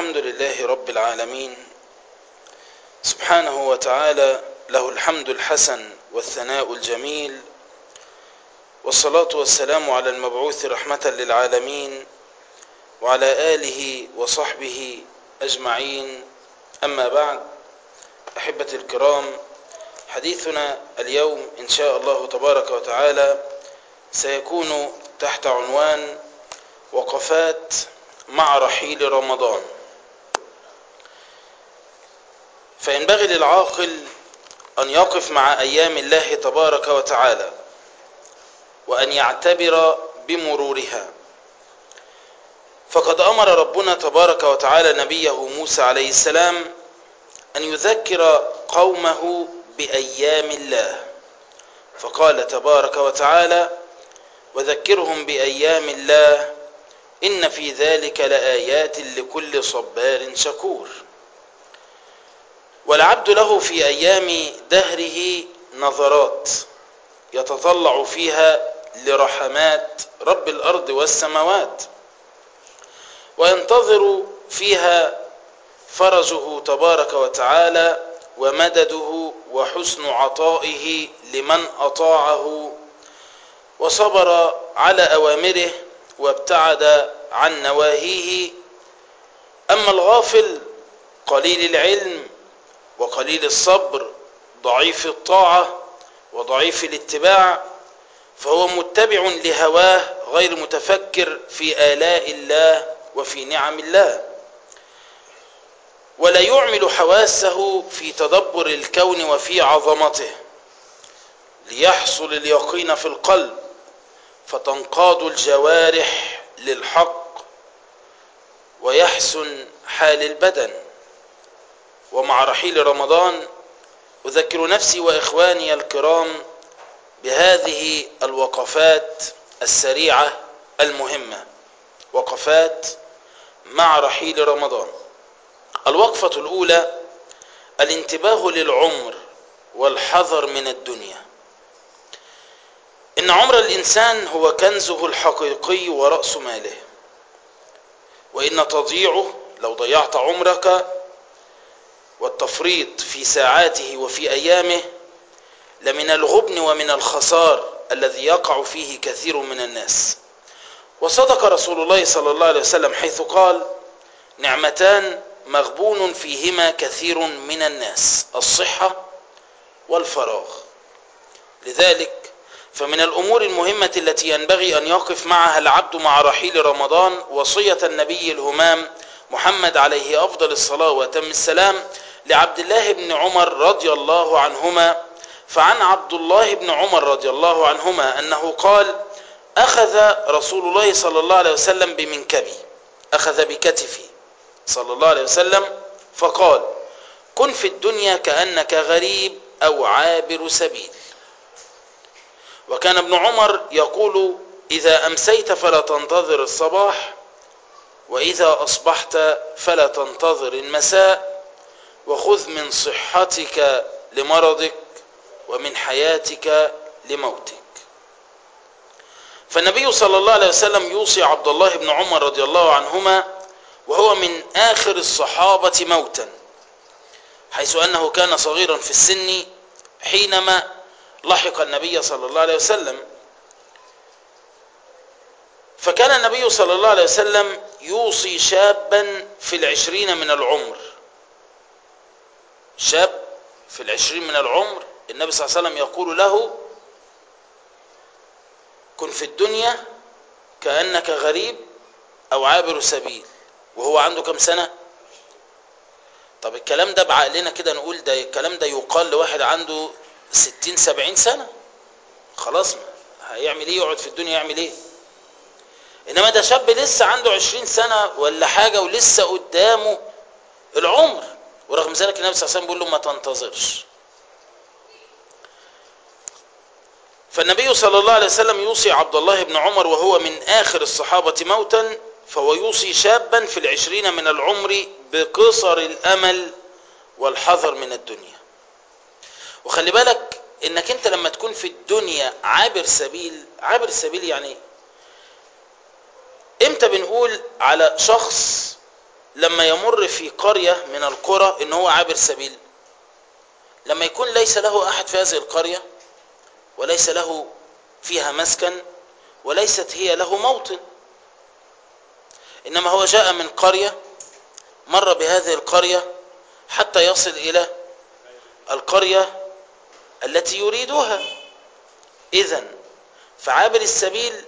الحمد لله رب العالمين سبحانه وتعالى، له الحمد الحسن والثناء الجميل، والصلاة والسلام على المبعوث رحمة للعالمين وعلى آله وصحبه أجمعين. أما بعد، أحبتي الكرام، حديثنا اليوم إن شاء الله تبارك وتعالى سيكون تحت عنوان وقفات مع رحيل رمضان. فينبغي للعاقل أن يقف مع أيام الله تبارك وتعالى وأن يعتبر بمرورها، فقد أمر ربنا تبارك وتعالى نبيه موسى عليه السلام أن يذكر قومه بأيام الله، فقال تبارك وتعالى: وذكرهم بأيام الله إن في ذلك لآيات لكل صبار شكور. والعبد له في أيام دهره نظرات يتطلع فيها لرحمات رب الأرض والسماوات، وينتظر فيها فرجه تبارك وتعالى ومدده وحسن عطائه لمن أطاعه وصبر على أوامره وابتعد عن نواهيه. أما الغافل قليل العلم وقليل الصبر ضعيف الطاعة وضعيف الاتباع، فهو متبع لهواه غير متفكر في آلاء الله وفي نعم الله، ولا يعمل حواسه في تدبر الكون وفي عظمته ليحصل اليقين في القلب، فتنقاد الجوارح للحق ويحسن حال البدن. ومع رحيل رمضان أذكر نفسي وإخواني الكرام بهذه الوقفات السريعة المهمة، وقفات مع رحيل رمضان. الوقفة الأولى: الانتباه للعمر والحذر من الدنيا. إن عمر الإنسان هو كنزه الحقيقي ورأس ماله، وإن تضييعه لو ضيعت عمرك والتفريط في ساعاته وفي أيامه لمن الغبن ومن الخسار الذي يقع فيه كثير من الناس. وصدق رسول الله صلى الله عليه وسلم حيث قال: نعمتان مغبون فيهما كثير من الناس، الصحة والفراغ. لذلك فمن الأمور المهمة التي ينبغي أن يقف معها العبد مع رحيل رمضان وصية النبي الهمام محمد عليه أفضل الصلاة وأتم السلام لعبد الله بن عمر رضي الله عنهما. فعن عبد الله بن عمر رضي الله عنهما أنه قال: أخذ رسول الله صلى الله عليه وسلم بمنكبي، أخذ بكتفي صلى الله عليه وسلم فقال: كن في الدنيا كأنك غريب أو عابر سبيل. وكان ابن عمر يقول: إذا أمسيت فلا تنتظر الصباح، وإذا أصبحت فلا تنتظر المساء، وخذ من صحتك لمرضك ومن حياتك لموتك. فالنبي صلى الله عليه وسلم يوصي عبد الله بن عمر رضي الله عنهما وهو من آخر الصحابة موتا، حيث أنه كان صغيرا في السن حينما لحق النبي صلى الله عليه وسلم. فكان النبي صلى الله عليه وسلم يوصي شابا في 20 من العمر، شاب في 20 من العمر النبي صلى الله عليه وسلم يقول له: كن في الدنيا كأنك غريب أو عابر سبيل، وهو عنده كم سنة؟ طب الكلام ده بعقلنا كده نقول ده الكلام ده يقال لواحد عنده 60-70 سنة، خلاص هيعمل ايه؟ يقعد في الدنيا يعمل ايه؟ انما ده شاب لسه عنده 20 سنة ولا حاجة ولسه قدامه العمر، ورغم ذلك النبي صلى الله عليه وسلم بيقول له ما تنتظرش. فالنبي صلى الله عليه وسلم يوصي عبد الله بن عمر وهو من آخر الصحابة موتا، فهو يوصي شابا في 20 من العمر بقصر الأمل والحذر من الدنيا. وخلي بالك انك انت لما تكون في الدنيا عابر سبيل، عابر السبيل يعني امتى بنقول على شخص لما يمر في قرية من القرى ان هو عابر سبيل، لما يكون ليس له احد في هذه القرية وليس له فيها مسكن وليست هي له موطن، انما هو جاء من قرية مر بهذه القرية حتى يصل الى القرية التي يريدها. اذن فعابر السبيل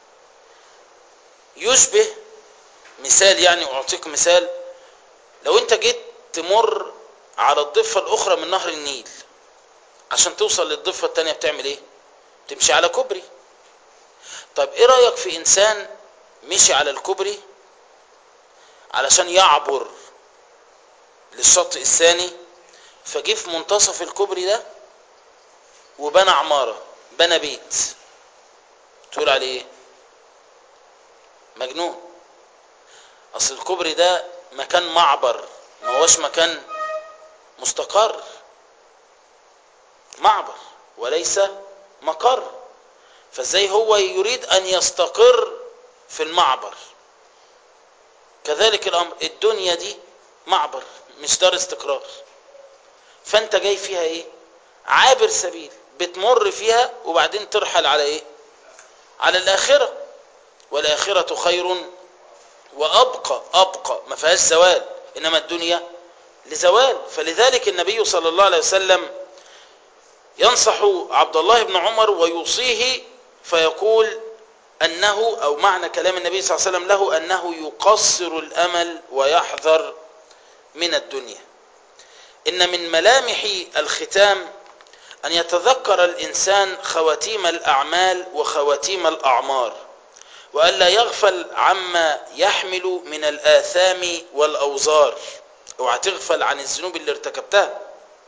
يشبه مثال، يعني اعطيك مثال، لو انت جيت تمر على الضفة الاخرى من نهر النيل عشان توصل للضفة التانية بتعمل ايه؟ تمشي على كوبري. طيب ايه رأيك في انسان مشي على الكوبري علشان يعبر للشاطئ الثاني، فجه في منتصف الكوبري ده وبنى عمارة، بنى بيت، تقول عليه ايه؟ مجنون. اصل الكوبري ده مكان معبر، ما هوش مكان مستقر، معبر وليس مقر، فازاي هو يريد ان يستقر في المعبر؟ كذلك الامر، الدنيا دي معبر مش دار استقرار، فانت جاي فيها ايه؟ عابر سبيل، بتمر فيها وبعدين ترحل على ايه؟ على الاخرة، والاخرة خير وابقى، ابقى ما فيهاش زوال، انما الدنيا لزوال. فلذلك النبي صلى الله عليه وسلم ينصح عبد الله بن عمر ويوصيه فيقول انه، او معنى كلام النبي صلى الله عليه وسلم له، انه يقصر الامل ويحذر من الدنيا. ان من ملامح الختام ان يتذكر الانسان خواتيم الاعمال وخواتيم الاعمار، والا يغفل عما يحمل من الاثام والاوزار. اوعى تغفل عن الذنوب اللي ارتكبتها.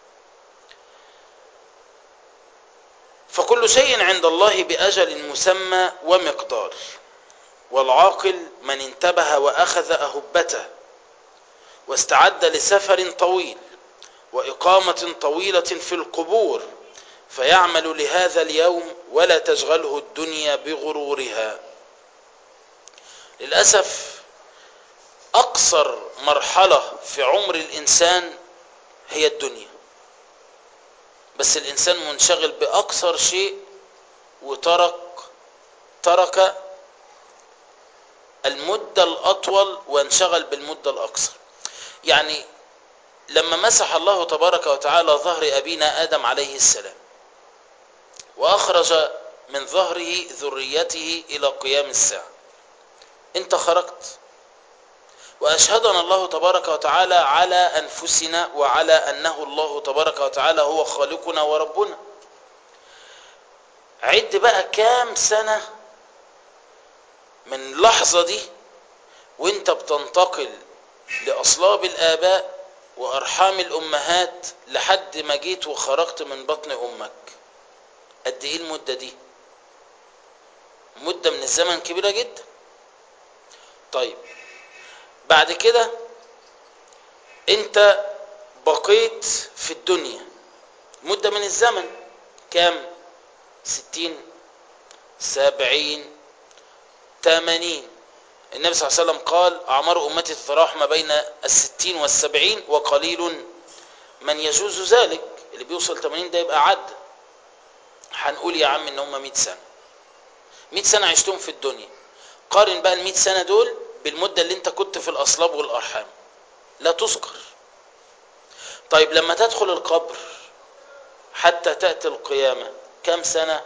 فكل شيء عند الله باجل مسمى ومقدار، والعاقل من انتبه واخذ اهبته واستعد لسفر طويل واقامة طويلة في القبور، فيعمل لهذا اليوم ولا تشغله الدنيا بغرورها. للأسف أقصر مرحلة في عمر الإنسان هي الدنيا، بس الإنسان منشغل بأقصر شيء وترك المدة الأطول وانشغل بالمدة الأقصر. يعني لما مسح الله تبارك وتعالى ظهر أبينا آدم عليه السلام وأخرج من ظهره ذريته إلى قيام الساعة، انت خرجت، وأشهدنا الله تبارك وتعالى على أنفسنا وعلى أنه الله تبارك وتعالى هو خالقنا وربنا. عد بقى كام سنة من اللحظة دي وانت بتنتقل لأصلاب الآباء وأرحام الأمهات لحد ما جيت وخرجت من بطن أمك. قد ايه المدة دي؟ مدة من الزمن كبيرة جدا. طيب بعد كده انت بقيت في الدنيا مدة من الزمن، كام؟ 60 70 80. النبي صلى الله عليه وسلم قال أعمار أمتي تتراوح ما بين 60 وال70 وقليل من يجوز ذلك. اللي بيوصل 80 ده يبقى عد. هنقول يا عم ان هم 100 سنة، 100 سنة عشتهم في الدنيا، قارن بقى ال 100 سنة دول بالمدة اللي انت كنت في الأصلاب والأرحام، لا تذكر. طيب لما تدخل القبر حتى تأتي القيامة كم سنة؟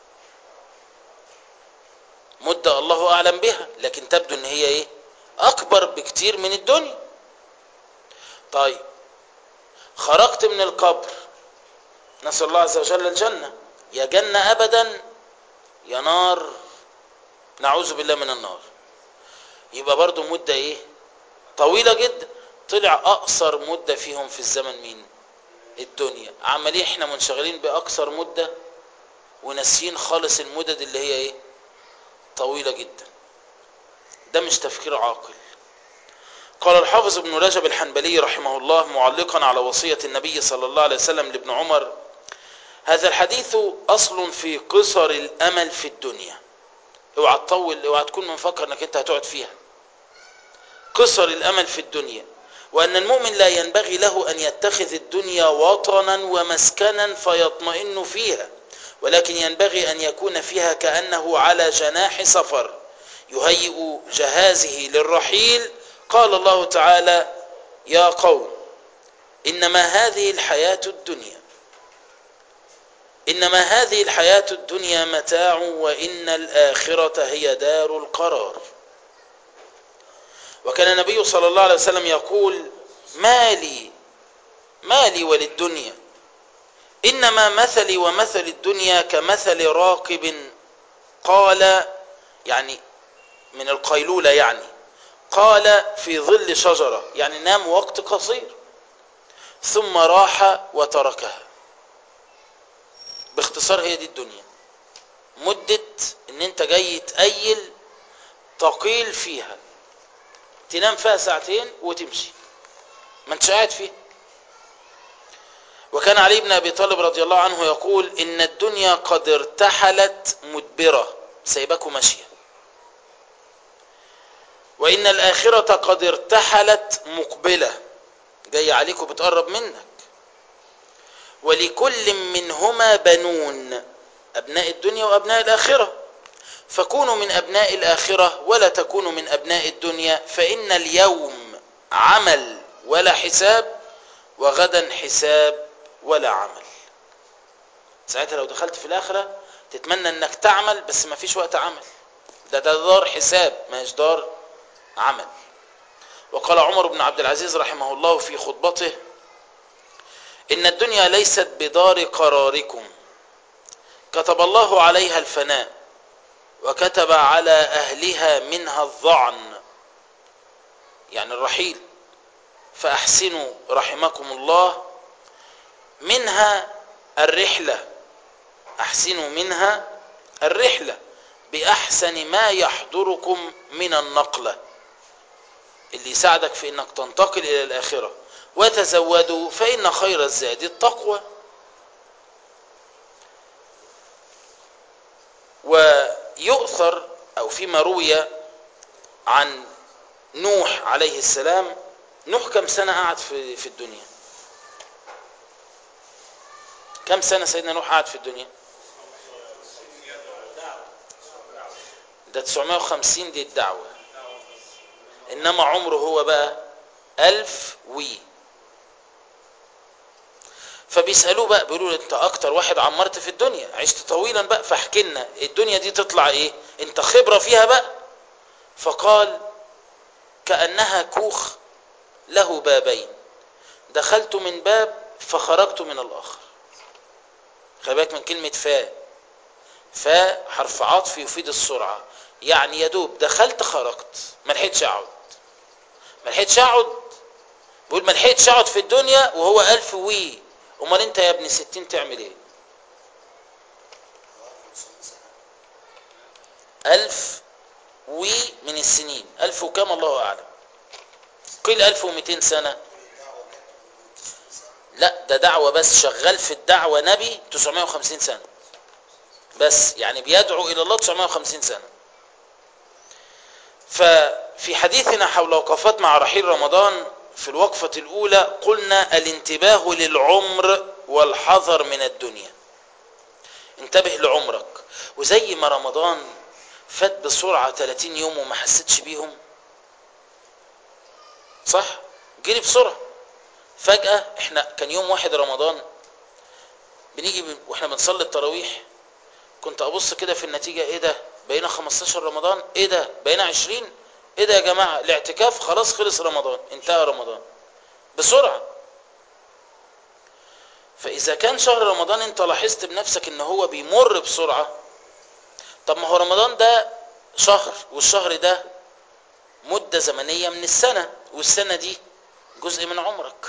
مدة الله أعلم بها، لكن تبدو ان هي ايه؟ أكبر بكتير من الدنيا. طيب خرجت من القبر، نسأل الله عز وجل الجنة، يا جنة أبدا يا نار نعوذ بالله من النار، يبقى برضو مدة ايه؟ طويلة جدا. طلع أقصر مدة فيهم في الزمن مين؟ الدنيا. عمليا احنا منشغلين بأقصر مدة وناسيين خالص المدد اللي هي ايه؟ طويلة جدا. ده مش تفكير عاقل. قال الحافظ ابن رجب الحنبلي رحمه الله معلقا على وصية النبي صلى الله عليه وسلم لابن عمر: هذا الحديث أصل في قصر الأمل في الدنيا. اوعى تطول، اوعى تكون مفكر انك انت هتقعد فيها. قصر الأمل في الدنيا، وأن المؤمن لا ينبغي له أن يتخذ الدنيا وطنا ومسكنا فيطمئن فيها، ولكن ينبغي أن يكون فيها كأنه على جناح سفر يهيئ جهازه للرحيل. قال الله تعالى: يا قوم إنما هذه الحياة الدنيا متاع وإن الآخرة هي دار القرار. وكان النبي صلى الله عليه وسلم يقول: ما لي وللدنيا، إنما مثلي ومثل الدنيا كمثل راكب قال، يعني من القيلولة، يعني قال في ظل شجرة، يعني نام وقت قصير ثم راح وتركها. باختصار هي دي الدنيا، مدة ان انت جاي تقيل تقيل فيها، تنام فيها ساعتين وتمشي، ما انتش قاعد فيها. وكان علي بن أبي طالب رضي الله عنه يقول: إن الدنيا قد ارتحلت مدبرة، سيبكوا ماشية، وإن الآخرة قد ارتحلت مقبلة، جاي عليكم بتقرب منك. ولكل منهما بنون، أبناء الدنيا وأبناء الآخرة، فكونوا من أبناء الآخرة ولا تكونوا من أبناء الدنيا، فإن اليوم عمل ولا حساب، وغدا حساب ولا عمل. ساعتها لو دخلت في الآخرة تتمنى أنك تعمل، بس ما فيش وقت عمل، ده دار حساب، ما هيش دار عمل. وقال عمر بن عبد العزيز رحمه الله في خطبته: إن الدنيا ليست بدار قراركم، كتب الله عليها الفناء، وكتب على أهلها منها الظعن، يعني الرحيل، فأحسنوا رحمكم الله منها الرحلة، أحسنوا منها الرحلة بأحسن ما يحضركم من النقلة، اللي يساعدك في انك تنتقل الى الاخرة. وتزودوا فإن خير الزاد التقوى. ويؤثر او فيما روي عن نوح عليه السلام، نوح كم سنة قعد في الدنيا؟ كم سنة سيدنا نوح قعد في الدنيا؟ ده 950 دي الدعوة، انما عمره هو بقى 1000 فبيسألوه بقى، بيقولوا له: انت اكتر واحد عمرت في الدنيا، عشت طويلا بقى، فاحكي لنا الدنيا دي تطلع ايه، انت خبرة فيها بقى. فقال: كأنها كوخ له بابين، دخلت من باب فخرجت من الاخر. خلي بالك من كلمة فاء حرف عطف يفيد السرعة، يعني يدوب دخلت خرجت، ما لحقتش اقعد. بقول ما لحقتش اقعد في الدنيا وهو 1000 امال انت يا ابن 60 تعمل ايه؟ 1000 من السنين، 1000 وكام الله اعلم، قيل 1200 سنة. لا ده دعوة بس، شغال في الدعوة نبي 950 سنة بس، يعني بيدعو الى الله 950 سنة. ففي حديثنا حول وقفات مع رحيل رمضان في الوقفة الاولى قلنا: الانتباه للعمر والحذر من الدنيا. انتبه لعمرك، وزي ما رمضان فات بسرعة 30 يوم وما حسيتش بيهم، صح؟ جري بسرعة. فجأة احنا كان يوم 1 رمضان بنيجي واحنا بنصلي التراويح، كنت ابص كده في النتيجة: ايه ده، بقينا 15 رمضان، ايه ده بقينا 20، ايه ده يا جماعة، الاعتكاف خلاص خلص، رمضان انتهى، رمضان بسرعة. فاذا كان شهر رمضان انت لاحظت بنفسك ان هو بيمر بسرعة، طب ما هو رمضان ده شهر، والشهر ده مدة زمنية من السنة، والسنة دي جزء من عمرك.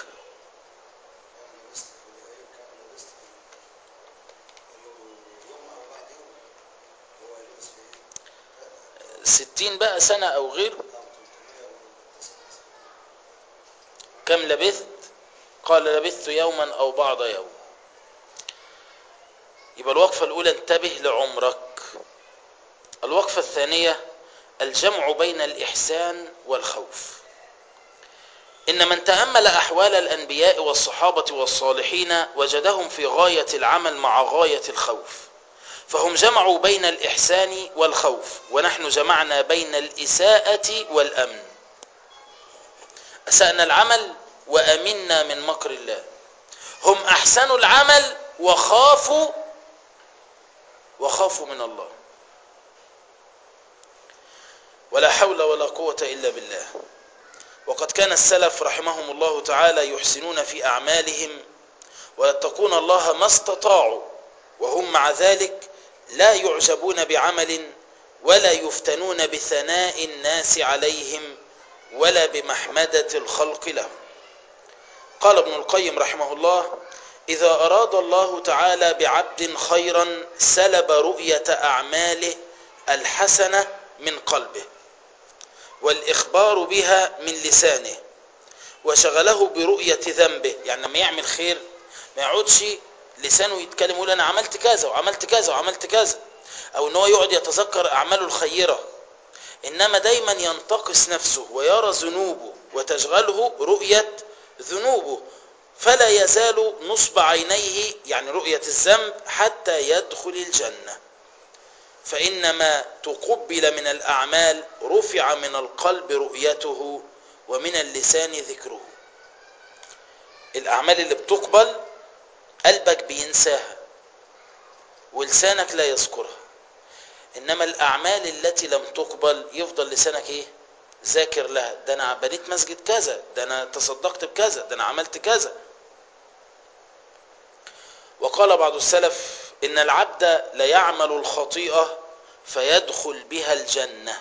60 بقى سنة او غيره. كم لبثت؟ قال: لبثت يوما او بعض يوم. يبقى الوقفة الاولى انتبه لعمرك. الوقفة الثانية الجمع بين الاحسان والخوف. إن من تأمل أحوال الأنبياء والصحابة والصالحين وجدهم في غاية العمل مع غاية الخوف، فهم جمعوا بين الإحسان والخوف، ونحن جمعنا بين الإساءة والأمن. أسأنا العمل وأمنا من مكر الله. هم أحسنوا العمل وخافوا من الله. ولا حول ولا قوة إلا بالله. وقد كان السلف رحمهم الله تعالى يحسنون في أعمالهم ويتقون الله ما استطاعوا، وهم مع ذلك لا يعجبون بعمل ولا يفتنون بثناء الناس عليهم ولا بمحمدة الخلق لهم. قال ابن القيم رحمه الله: إذا أراد الله تعالى بعبد خيرا سلب رؤية أعماله الحسنة من قلبه والإخبار بها من لسانه، وشغله برؤية ذنبه. يعني لما يعمل خير ما يقعدش لسانه يتكلم يقول أنا عملت كذا وعملت كذا وعملت كذا، أو أنه يقعد يتذكر أعماله الخيرة، إنما دايما ينتقص نفسه ويرى ذنوبه وتشغله رؤية ذنوبه، فلا يزال نصب عينيه، يعني رؤية الذنب، حتى يدخل الجنة. فإنما تقبل من الأعمال رفع من القلب رؤيته ومن اللسان ذكره. الأعمال اللي بتقبل قلبك بينساها ولسانك لا يذكرها، إنما الأعمال التي لم تقبل يفضل لسانك إيه؟ ذاكر لها. ده أنا بنيت مسجد كذا، ده أنا تصدقت بكذا، ده أنا عملت كذا. وقال بعض السلف: إن العبد ليعمل الخطيئة فيدخل بها الجنة.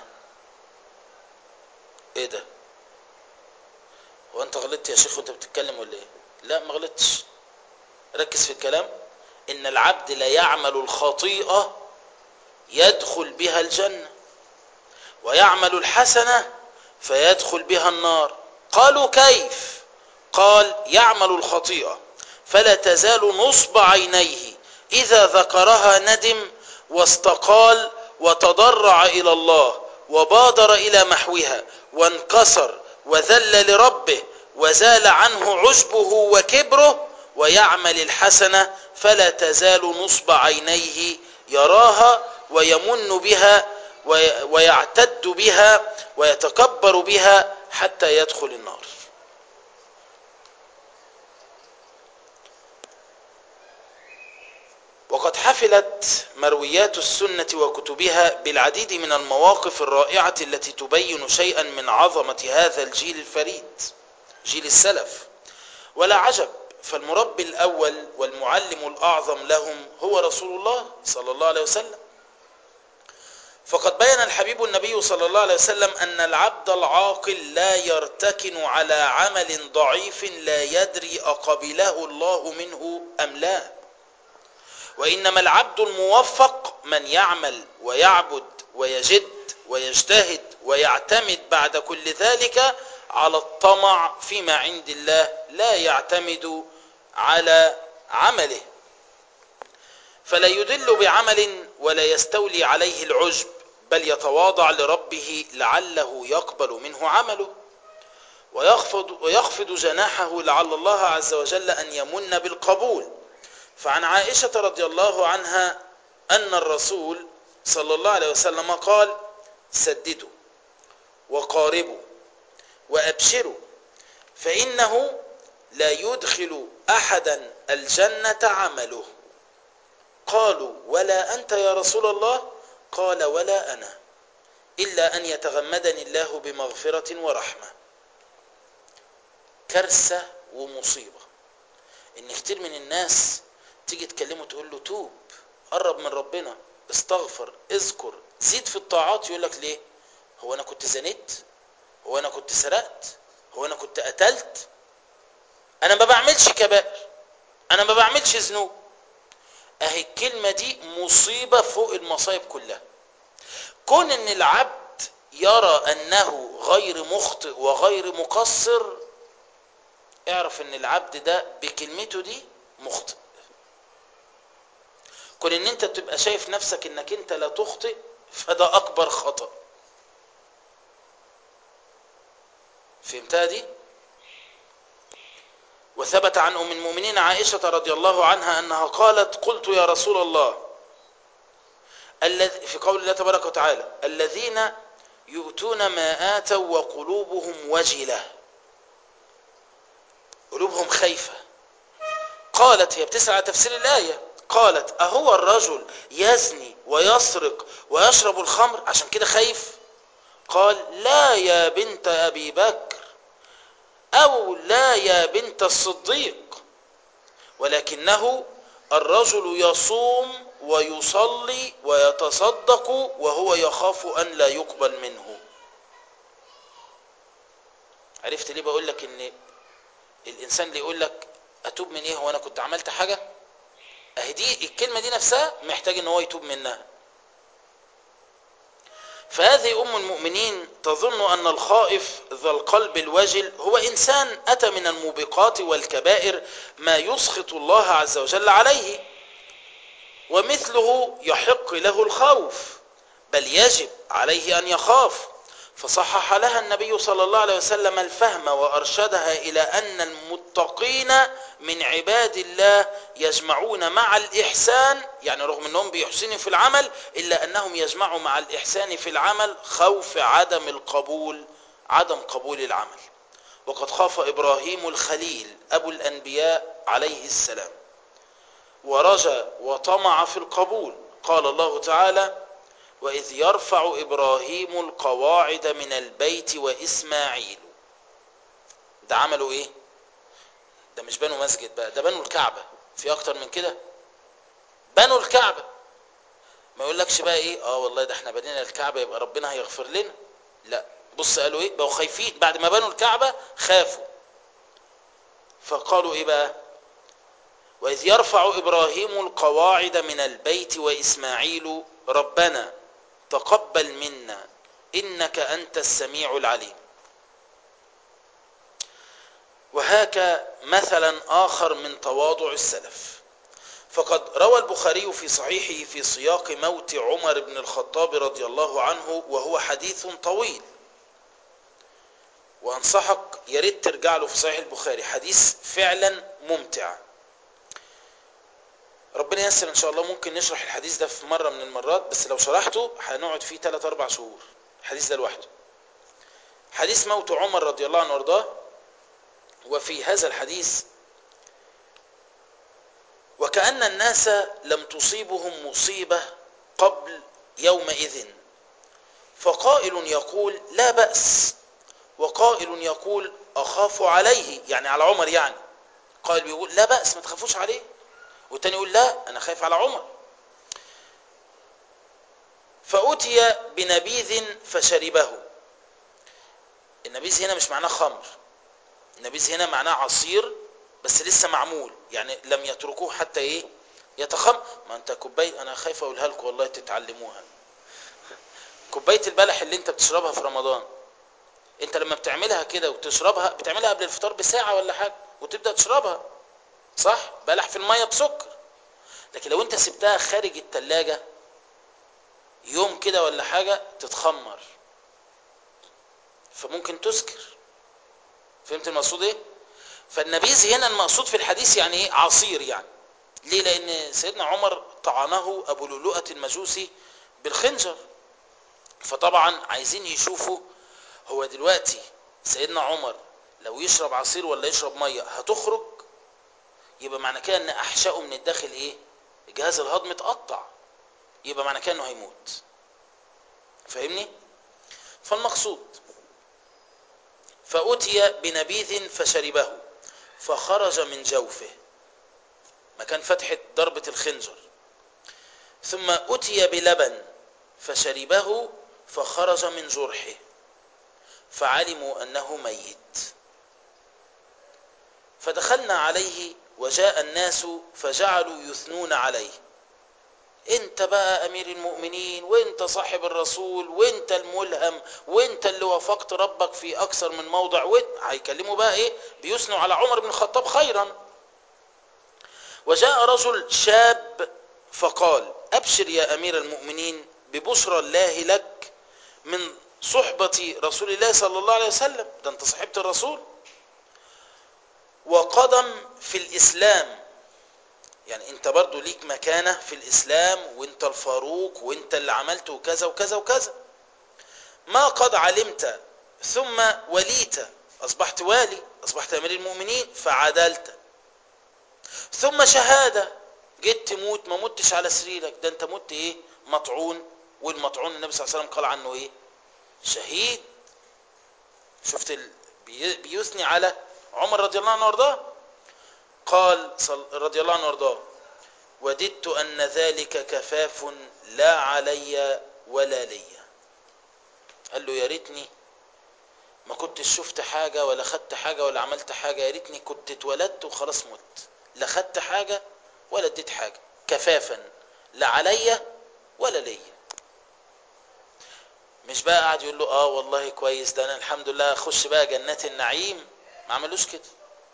إيه ده؟ هو أنت غلطت يا شيخ وأنت بتتكلم ولا إيه؟ لا، ما غلطتش، ركز في الكلام. إن العبد ليعمل الخطيئة يدخل بها الجنة، ويعمل الحسنة فيدخل بها النار. قالوا: كيف؟ قال: يعمل الخطيئة فلا تزال نصب عينيه إذا ذكرها ندم واستقال وتضرع إلى الله وبادر إلى محوها وانكسر وذل لربه وزال عنه عجبه وكبره. ويعمل الحسنة فلا تزال نصب عينيه يراها ويمن بها ويعتد بها ويتكبر بها حتى يدخل النار. وقد حفلت مرويات السنة وكتبها بالعديد من المواقف الرائعة التي تبين شيئا من عظمة هذا الجيل الفريد، جيل السلف. ولا عجب، فالمربي الأول والمعلم الأعظم لهم هو رسول الله صلى الله عليه وسلم. فقد بين الحبيب النبي صلى الله عليه وسلم أن العبد العاقل لا يرتكن على عمل ضعيف لا يدري أقبله الله منه أم لا، وإنما العبد الموفق من يعمل ويعبد ويجد ويجتهد ويعتمد بعد كل ذلك على الطمع فيما عند الله، لا يعتمد على عمله، فلا يدل بعمل ولا يستولي عليه العجب، بل يتواضع لربه لعله يقبل منه عمله، ويخفض جناحه لعل الله عز وجل أن يمن بالقبول. فعن عائشة رضي الله عنها أن الرسول صلى الله عليه وسلم قال: سددوا وقاربوا وأبشروا، فإنه لا يدخل أحدا الجنة عمله. قالوا: ولا أنت يا رسول الله؟ قال: ولا أنا، إلا أن يتغمدني الله بمغفرة ورحمة. كارثة ومصيبة إن كتير من الناس تيجي تكلمه تقول له توب، قرب من ربنا، استغفر، اذكر، زيد في الطاعات، يقول لك ليه؟ هو أنا كنت زنيت؟ هو أنا كنت سرقت؟ هو أنا كنت قتلت؟ أنا ما بعملش كبائر، أنا ما بعملش ذنوب. أهي الكلمة دي مصيبة فوق المصايب كلها. كون إن العبد يرى أنه غير مخطئ وغير مقصر، اعرف إن العبد ده بكلمته دي مخطئ. كون إن أنت تبقى شايف نفسك إنك أنت لا تخطئ، فده أكبر خطأ. فهمتها دي؟ وثبت عن أم المؤمنين عائشة رضي الله عنها أنها قالت قلت يا رسول الله في قول الله تبارك وتعالى الذين يؤتون ما آتوا وقلوبهم وجلة، قلوبهم خايفة. قالت، هي بتسأل على تفسير الآية، قالت أهو الرجل يزني ويسرق ويشرب الخمر عشان كده خايف؟ قال لا يا بنت أبي بكر أو لا يا بنت الصديق، ولكنه الرجل يصوم ويصلي ويتصدق وهو يخاف أن لا يقبل منه. عرفت ليه بقول لك ان الانسان اللي يقول لك اتوب من ايه، هو انا كنت عملت حاجة؟ اهي دي الكلمة دي نفسها محتاج ان هو يتوب منها. فهذه ام المؤمنين تظن ان الخائف ذا القلب الوجل هو انسان اتى من الموبقات والكبائر ما يسخط الله عز وجل عليه، ومثله يحق له الخوف، بل يجب عليه ان يخاف. فصحح لها النبي صلى الله عليه وسلم الفهم وارشدها الى ان المتقين من عباد الله يجمعون مع الاحسان، يعني رغم انهم بيحسنوا في العمل الا انهم يجمعوا مع الاحسان في العمل خوف عدم قبول العمل. وقد خاف ابراهيم الخليل ابو الانبياء عليه السلام ورجى وطمع في القبول. قال الله تعالى وإذ يرفع إبراهيم القواعد من البيت وإسماعيل. ده عملوا إيه؟ ده مش بنوا مسجد بقى، ده بنوا الكعبة. في أكتر من كده؟ بنوا الكعبة. ما يقولكش بقى إيه والله ده احنا بنينا الكعبة يبقى ربنا هيغفر لنا. لا، بص قالوا إيه؟ بقوا خايفين بعد ما بنوا الكعبة، خافوا. فقالوا إيه بقى؟ وإذ يرفع إبراهيم القواعد من البيت وإسماعيل ربنا تقبل منا إنك أنت السميع العليم. وهاك مثلا آخر من تواضع السلف، فقد روى البخاري في صحيحه في سياق موت عمر بن الخطاب رضي الله عنه، وهو حديث طويل، وأنصحك ياريت ترجع له في صحيح البخاري، حديث فعلا ممتع. ربنا ييسر ان شاء الله ممكن نشرح الحديث ده في مرة من المرات، بس لو شرحته هنقعد فيه 3-4 شهور الحديث ده لوحده. حديث موت عمر رضي الله عنه وارضاه. وفي هذا الحديث وكأن الناس لم تصيبهم مصيبة قبل يومئذ، فقائل يقول لا بأس، وقائل يقول أخاف عليه، يعني على عمر، يعني قائل يقول لا بأس ما تخافوش عليه، والتاني يقول لا أنا خايف على عمر. فأتي بنبيذ فشربه. النبيذ هنا مش معناه خمر، النبيذ هنا معناه عصير بس لسه معمول، يعني لم يتركوه حتى ايه يتخمر. ما انت كوبايه، انا خايف اقولها لكم والله تتعلموها، كوبايه البلح اللي انت بتشربها في رمضان، انت لما بتعملها كده وتشربها بتعملها قبل الفطار بساعه ولا حاجه وتبدا تشربها، صح؟ بلح في الميه بسكر. لكن لو انت سبتها خارج التلاجة يوم كده ولا حاجه تتخمر، فممكن تسكر. فهمت المقصود ايه؟ فالنبيذ هنا المقصود في الحديث يعني ايه؟ عصير يعني. ليه؟ لان سيدنا عمر طعنه ابو لؤلؤة المجوسي بالخنجر، فطبعا عايزين يشوفوا هو دلوقتي سيدنا عمر لو يشرب عصير ولا يشرب ميه هتخرج، يبقى معنى كده ان احشائه من الداخل ايه؟ الجهاز الهضمي اتقطع، يبقى معنى كده انه هيموت. فاهمني؟ فالمقصود فأتي بنبيذ فشربه فخرج من جوفه، مكان فتحة ضربة الخنجر. ثم أتي بلبن فشربه فخرج من جرحه فعلموا أنه ميت. فدخلنا عليه وجاء الناس فجعلوا يثنون عليه، انت بقى امير المؤمنين، وانت صاحب الرسول، وانت الملهم، وانت اللي وافقت ربك في اكثر من موضع، هيكلموا بقى ايه؟ بيثنوا على عمر بن الخطاب خيرا. وجاء رجل شاب فقال ابشر يا امير المؤمنين ببشرى الله لك من صحبة رسول الله صلى الله عليه وسلم، ده انت صحبت الرسول. وقدم في الإسلام، يعني انت برضو ليك مكانة في الإسلام، وانت الفاروق، وانت اللي عملت وكذا وكذا وكذا. ما قد علمت ثم وليت، أصبحت والي، أصبحت أمير المؤمنين فعدلت، ثم شهادة، جيت تموت ما متش على سريرك، ده انت مت ايه؟ مطعون. والمطعون النبي صلى الله عليه وسلم قال عنه ايه؟ شهيد. شفت بيثني على عمر رضي الله عنه وارضاه. قال رضي الله عنه وارضاه: وددت أن ذلك كفاف لا علي ولا لي. قال له يا ريتني ما كنت شفت حاجة ولا خدت حاجة ولا عملت حاجة، يا ريتني كنت اتولدت وخلاص مت، لا خدت حاجة ولا اديت حاجة، كفافا لا علي ولا لي. مش بقى قاعد يقول له اه والله كويس، ده انا الحمد لله اخش بقى جنات النعيم، ما عملوش كده.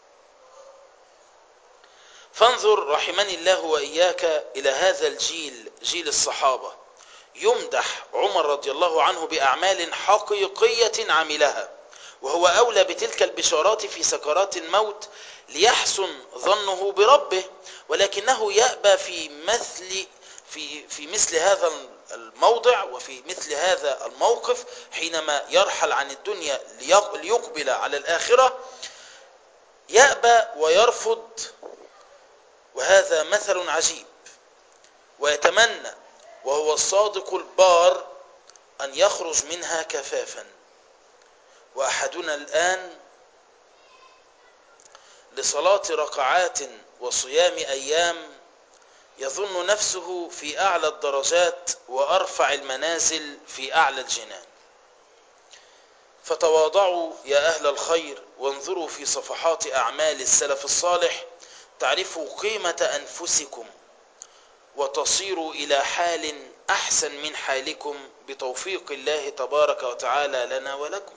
فانظر رحمني الله وإياك إلى هذا الجيل، جيل الصحابة، يمدح عمر رضي الله عنه بأعمال حقيقية عملها، وهو أولى بتلك البشارات في سكرات الموت ليحسن ظنه بربه، ولكنه يأبى في مثل هذا الموضع وفي مثل هذا الموقف حينما يرحل عن الدنيا ليقبل على الآخرة، يأبى ويرفض، وهذا مثل عجيب، ويتمنى وهو الصادق البار أن يخرج منها كفافا. وأحدنا الآن لصلاة ركعات وصيام أيام يظن نفسه في أعلى الدرجات وأرفع المنازل في أعلى الجنان. فتواضعوا يا أهل الخير وانظروا في صفحات أعمال السلف الصالح تعرفوا قيمة أنفسكم وتصيروا إلى حال أحسن من حالكم بتوفيق الله تبارك وتعالى لنا ولكم.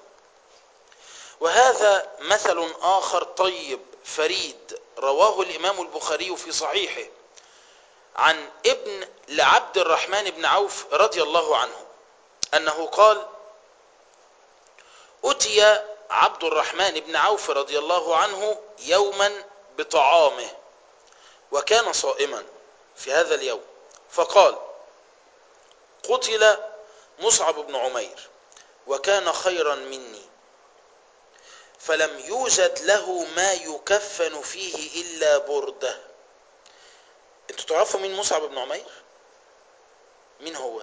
وهذا مثل آخر طيب فريد رواه الإمام البخاري في صحيحه عن ابن لعبد الرحمن بن عوف رضي الله عنه أنه قال: أتي عبد الرحمن بن عوف رضي الله عنه يوما بطعامه وكان صائما في هذا اليوم، فقال: قتل مصعب بن عمير وكان خيرا مني، فلم يوجد له ما يكفن فيه إلا بردة. انتوا تعرفوا مين مصعب بن عمير؟ مين هو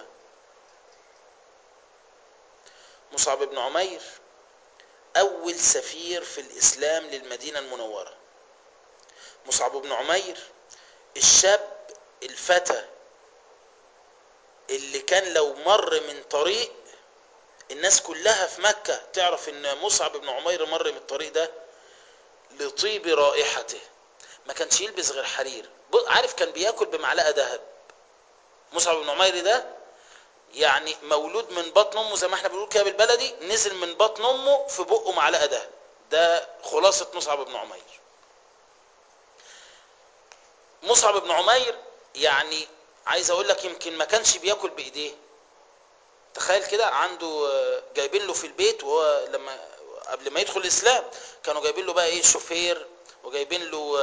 مصعب بن عمير؟ أول سفير في الإسلام للمدينة المنورة. مصعب بن عمير الشاب الفتى اللي كان لو مر من طريق الناس كلها في مكة تعرف ان مصعب بن عمير مر من الطريق ده لطيب رائحته. ما كانش يلبس غير حرير، عارف، كان بياكل بمعلقة ذهب. مصعب بن عمير ده يعني مولود من بطن امه زي ما احنا بنقول كده بالبلدي، نزل من بطن امه في بقه معلقة ذهب. ده خلاصة مصعب بن عمير. مصعب بن عمير يعني عايز اقول لك يمكن ما كانش بياكل بايديه. تخيل كده، عنده جايبين له في البيت، وهو لما قبل ما يدخل الاسلام كانوا جايبين له بقى ايه، شوفير، وجايبين له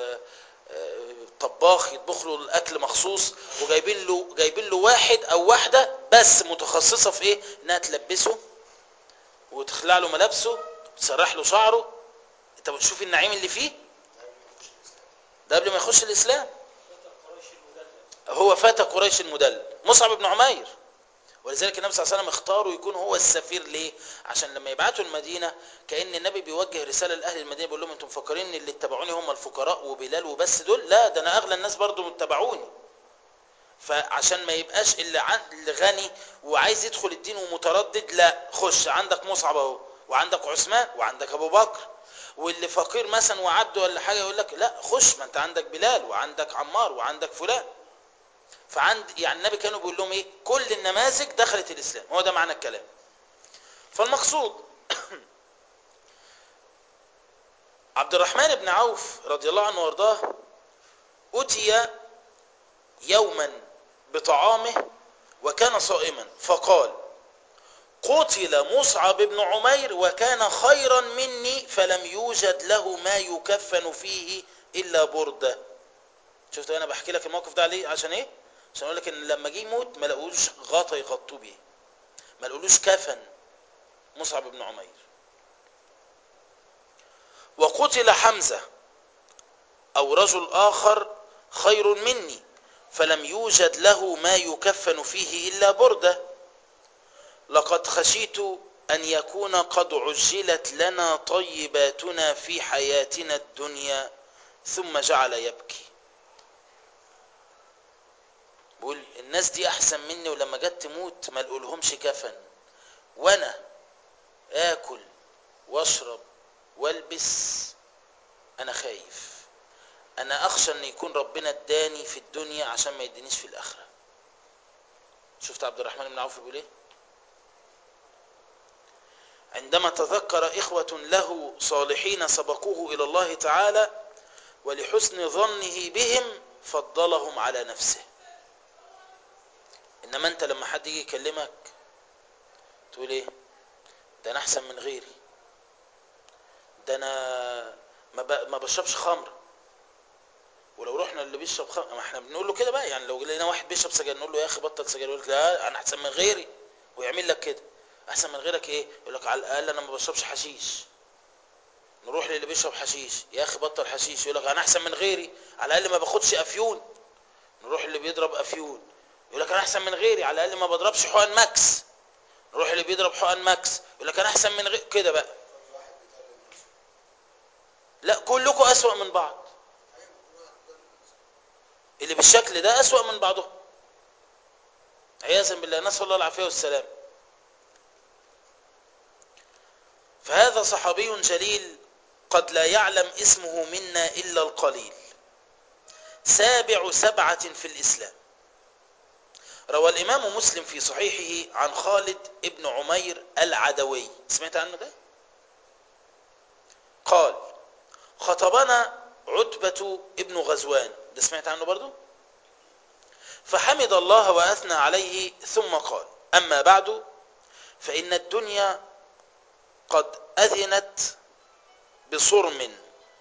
طباخ يطبخ له الاكل مخصوص، جايبين له واحد او واحده بس متخصصه في ايه، انها تلبسه وتخلع له ملابسه وتسرح له شعره. انت بتشوف النعيم اللي فيه ده قبل ما يخش الاسلام. هو فتى قريش المدلل مصعب بن عمير، ولذلك النبي صلى الله عليه وسلم اختاره يكون هو السفير. ليه؟ عشان لما يبعتوا المدينة كأن النبي بيوجه رسالة لأهل المدينة بيقول لهم انتم مفكرين ان اللي اتبعوني هم الفقراء وبلال وبس دول؟ لا، ده انا اغلى الناس برضو متبعوني. فعشان ما يبقاش اللي غني وعايز يدخل الدين ومتردد، لا، خش عندك مصعب اهو، وعندك عثمان، وعندك ابو بكر. واللي فقير مثلا وعبده ولا حاجة يقول لك لا خش، ما انت عندك بلال وعندك عمار وعندك فلان. يعني النبي كانوا بيقول لهم ايه، كل النماذج دخلت الاسلام، هو ده معنى الكلام. فالمقصود عبد الرحمن بن عوف رضي الله عنه وارضاه أتي يوما بطعامه وكان صائما، فقال: قتل مصعب بن عمير وكان خيرا مني فلم يوجد له ما يكفن فيه إلا بردة. شفت أنا بحكي لك الموقف ده عليه عشان إيه؟ عشان أقول لك إن لما جه يموت ما لقولوش غطا يغطوا بيه، ما لقولوش كفن مصعب بن عمير. وقتل حمزة أو رجل آخر خير مني فلم يوجد له ما يكفن فيه إلا بردة. لقد خشيت أن يكون قد عجلت لنا طيباتنا في حياتنا الدنيا. ثم جعل يبكي. بقول الناس دي أحسن مني ولما جت تموت ما لقولهمش كفن، وأنا آكل واشرب والبس. أنا خايف، أنا أخشى أن يكون ربنا اداني في الدنيا عشان ما يدينيش في الآخرة. شفت عبد الرحمن بن عوف بيقول إيه؟ عندما تذكر إخوة له صالحين سبقوه إلى الله تعالى ولحسن ظنه بهم فضلهم على نفسه. إنما أنت لما حد يجي يكلمك تقول إيه؟ ده أنا أحسن من غيري، ده أنا ما بشربش خمر. ولو رحنا اللي بيشرب خمر، ما احنا بنقول له كده بقى، يعني لو لقينا واحد بيشرب سجاير نقول له يا أخي بطل سجاير، يقول لك لا أنا أحسن من غيري، ويعمل لك كده. أحسن من غيرك إيه؟ يقول لك على الأقل أنا ما بشربش حشيش. نروح للي بيشرب حشيش، يا أخي بطل حشيش، يقول لك أنا أحسن من غيري، على الأقل ما باخدش أفيون. نروح اللي بيضرب أفيون، يقول لك أنا أحسن من غيري، على الأقل ما بضربش حقن ماكس. نروح اللي بيضرب حقن ماكس، يقول لك أنا أحسن من غيري. كده بقى. لا كلكم أسوأ من بعض. اللي بالشكل ده أسوأ من بعضهم عياذا بالله، نسأل الله العافية والسلام. فهذا صحابي جليل قد لا يعلم اسمه منا إلا القليل، سابع سبعة في الإسلام. روى الإمام مسلم في صحيحه عن خالد ابن عمير العدوي، سمعت عنه ده؟ قال خطبنا عتبة ابن غزوان، ده سمعت عنه برضو؟ فحمد الله وأثنى عليه ثم قال أما بعد فإن الدنيا قد أذنت بصرم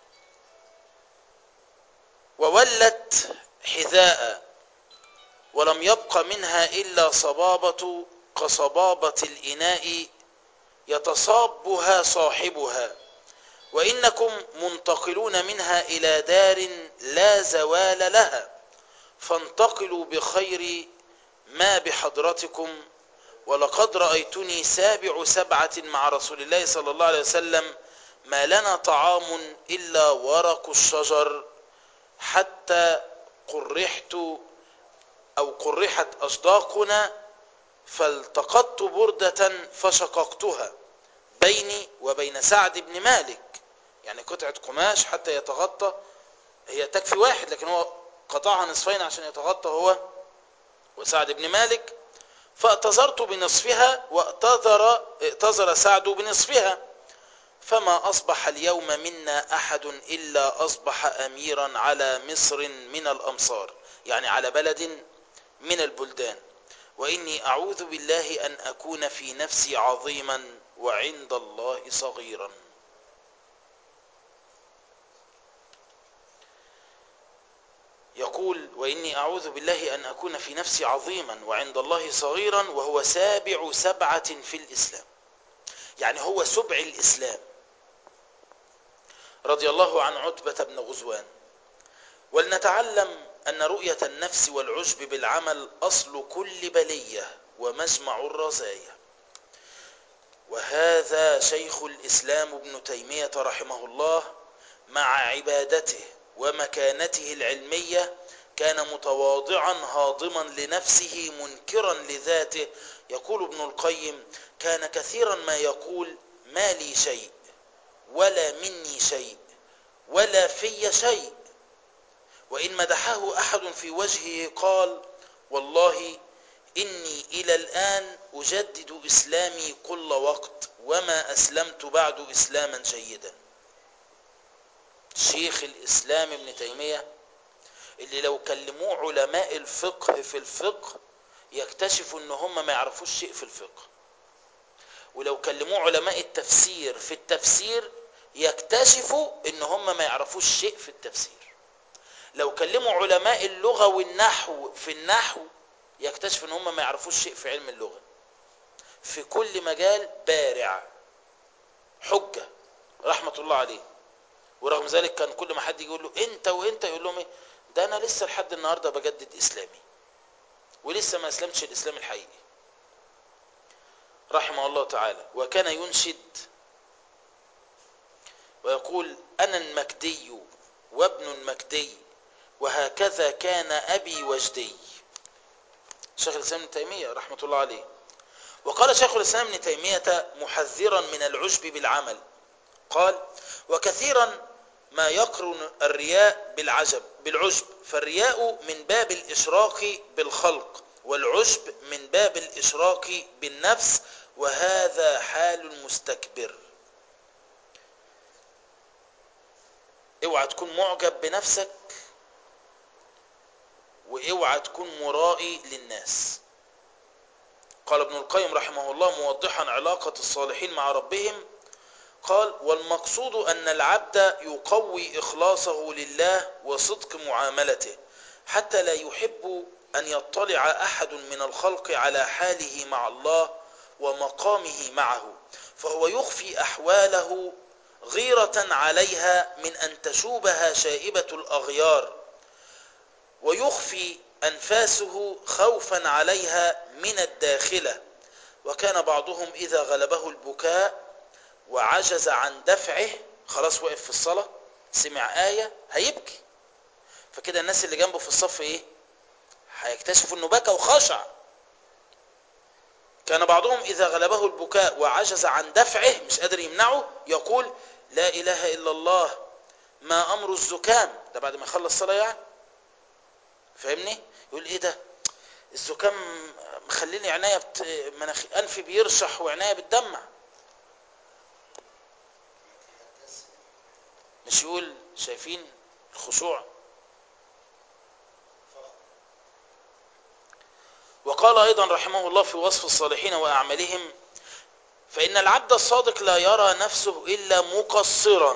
وولت حذاء ولم يبق منها إلا صبابة كصبابة الإناء يتصابها صاحبها، وإنكم منتقلون منها إلى دار لا زوال لها، فانتقلوا بخير ما بحضرتكم. ولقد رأيتني سابع سبعة مع رسول الله صلى الله عليه وسلم ما لنا طعام إلا ورق الشجر حتى قرحت أصداقنا، فالتقطت بردة فشققتها بيني وبين سعد بن مالك، يعني قطعة قماش حتى يتغطى، هي تكفي واحد لكن هو قطعها نصفين عشان يتغطى هو وسعد بن مالك. فاعتذرت بنصفها واعتذر سعد بنصفها، فما أصبح اليوم منا أحد إلا أصبح أميرا على مصر من الأمصار، يعني على بلد من البلدان، وإني أعوذ بالله أن أكون في نفسي عظيما وعند الله صغيرا. يقول وإني أعوذ بالله أن أكون في نفسي عظيما وعند الله صغيرا، وهو سابع سبعة في الإسلام، يعني هو سبع الإسلام رضي الله عن عتبة بن غزوان. ولنتعلم أن رؤية النفس والعجب بالعمل أصل كل بلية ومجمع الرزايا. وهذا شيخ الإسلام ابن تيمية رحمه الله مع عبادته ومكانته العلمية كان متواضعا هاضما لنفسه منكرا لذاته. يقول ابن القيم كان كثيرا ما يقول ما لي شيء ولا مني شيء ولا في شيء، وإن مدحه أحد في وجهه قال والله إني إلى الآن أجدد إسلامي كل وقت وما أسلمت بعد إسلاما جيدا. شيخ الإسلام ابن تيمية اللي لو كلموه علماء الفقه في الفقه يكتشفوا ان هم ما يعرفوش شيء في الفقه، ولو كلموه علماء التفسير في التفسير يكتشفوا ان هم ما يعرفوش شيء في التفسير. لو كلموا علماء اللغة والنحو في النحو يكتشف ان هم ما يعرفوش شيء في علم اللغة. في كل مجال بارع حجة رحمة الله عليه. ورغم ذلك كان كل ما حد يقول له انت وانت يقول لهم ايه، ده انا لسه لحد النهاردة بجدد اسلامي ولسه ما اسلمتش الاسلام الحقيقي رحمه الله تعالى. وكان ينشد ويقول انا المكدي وابن المكدي وهكذا كان ابي وجدي. شيخ الاسلام ابن تيمية رحمة الله عليه. وقال شيخ الاسلام ابن تيمية محذرا من العجب بالعمل قال وكثيرا ما يقرن الرياء بالعجب، فالرياء من باب الإشراك بالخلق والعجب من باب الإشراك بالنفس، وهذا حال المستكبر. اوعى تكون معجب بنفسك واوعى تكون مرائي للناس. قال ابن القيم رحمه الله موضحا علاقة الصالحين مع ربهم قال والمقصود أن العبد يقوي إخلاصه لله وصدق معاملته حتى لا يحب أن يطلع أحد من الخلق على حاله مع الله ومقامه معه، فهو يخفي أحواله غيرة عليها من أن تشوبها شائبة الأغيار، ويخفي أنفاسه خوفا عليها من الداخلة. وكان بعضهم إذا غلبه البكاء وعجز عن دفعه، خلاص وقف في الصلاة سمع آية هيبكي، فكده الناس اللي جنبه في الصف ايه، هيكتشفوا انه بكى وخشع. كان بعضهم اذا غلبه البكاء وعجز عن دفعه، مش قادر يمنعه، يقول لا اله الا الله ما امر الزكام. ده بعد ما يخلص صلاة يعني، فاهمني؟ يقول ايه ده الزكام مخليني عناية انفي بيرشح وعناية بتدمع. مش يقول شايفين الخشوع. وقال أيضا رحمه الله في وصف الصالحين وأعمالهم فإن العبد الصادق لا يرى نفسه إلا مقصرا،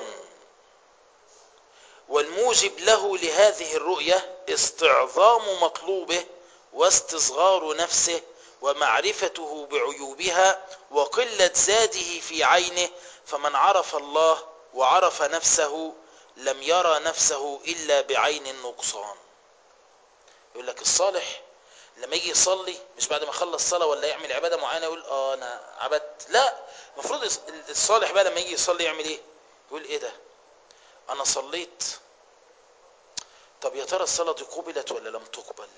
والموجب له لهذه الرؤية استعظام مطلوبه واستصغار نفسه ومعرفته بعيوبها وقلة زاده في عينه، فمن عرف الله وعرف نفسه لم يرى نفسه إلا بعين النقصان. يقول لك الصالح لما يجي يصلي مش بعد ما يخلص صلاة ولا يعمل عبادة معينة يقول انا عبدت، لا، المفروض الصالح بقى لما يجي يصلي يعمل ايه؟ يقول ايه ده انا صليت، طب يا ترى الصلاة دي قبلت ولا لم تقبل؟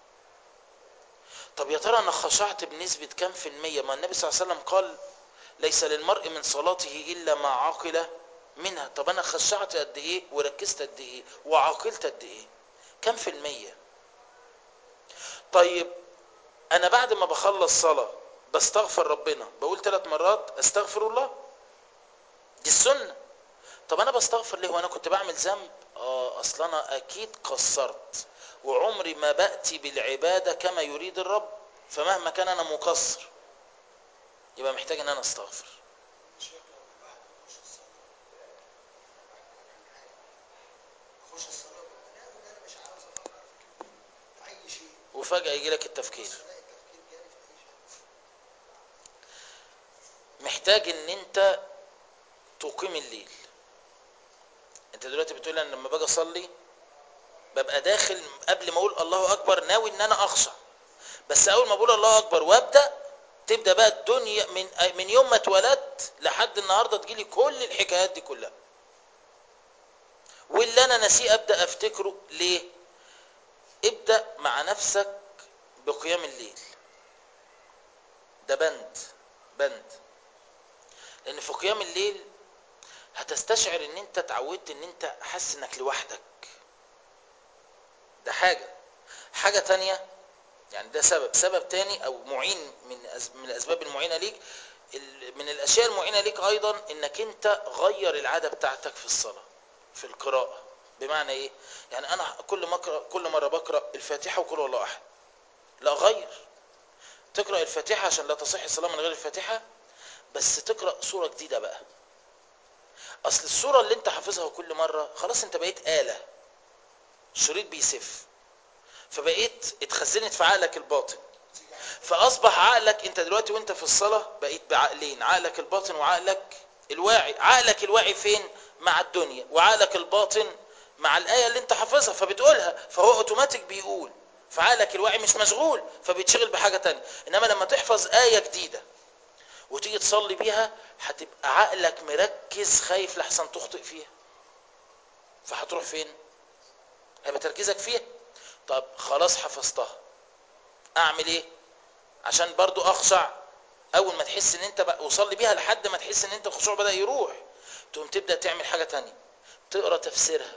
طب يا ترى انا خشعت بنسبة كام في المية؟ ما النبي صلى الله عليه وسلم قال ليس للمرء من صلاته الا ما عقل منها. طب انا خشعت قد ايه وركزت قد ايه وعقلت قد ايه؟ كام في المية؟ طيب انا بعد ما بخلص صلاة بستغفر ربنا، بقول 3 مرات استغفر الله، دي السنة. طب انا بستغفر ليه وانا كنت بعمل ذنب؟ اصلا انا اكيد قصرت وعمري ما بأتي بالعبادة كما يريد الرب، فمهما كان انا مقصر يبقى محتاج ان انا استغفر. وفجأة يجي لك التفكير. محتاج ان انت تقيم الليل. انت دلوقتي بتقول انا لما باجي اصلي ببقى داخل قبل ما اقول الله اكبر ناوي ان انا اخشع، بس اول ما بقول الله اكبر وابدا تبدا بقى الدنيا من يوم ما اتولدت لحد النهارده تجيلي كل الحكايات دي كلها، واللي انا ناسيه ابدا افتكره. ليه؟ ابدا مع نفسك بقيام الليل، ده بند لان في قيام الليل هتستشعر ان انت اتعودت ان انت حاسس انك لوحدك، ده حاجة تانية يعني، ده سبب تاني او معين من الاسباب المعينة ليك. من الاشياء المعينة ليك ايضا انك انت غير العادة بتاعتك في الصلاة في القراءة. بمعنى ايه؟ يعني انا كل مرة بقرأ الفاتحة وقل هو الله احد، لا غير، تقرأ الفاتحة عشان لا تصح الصلاة من غير الفاتحة، بس تقرأ صورة جديدة بقى. اصل الصورة اللي انت حافظها كل مرة خلاص انت بقيت آلة، الشريط بيسف، فبقيت اتخزنت في عقلك الباطن، فاصبح عقلك انت دلوقتي وانت في الصلاة بقيت بعقلين، عقلك الباطن وعقلك الواعي. عقلك الواعي فين؟ مع الدنيا، وعقلك الباطن مع الآية اللي انت حافظها فبتقولها، فهو اوتوماتيك بيقول، فعقلك الواعي مش مشغول فبيتشغل بحاجة تانية. انما لما تحفظ آية جديدة وتيجي تصلي بيها هتبقى عقلك مركز خايف لحسن تخطئ فيها، فهتروح فين؟ هيبقى تركيزك فيها. طب خلاص حفظتها، اعمل ايه عشان برضو اخشع؟ اول ما تحس ان انت بقى وصلي بيها لحد ما تحس ان انت الخشوع بدأ يروح، تقوم تبدأ تعمل حاجة تانية، تقرأ تفسيرها.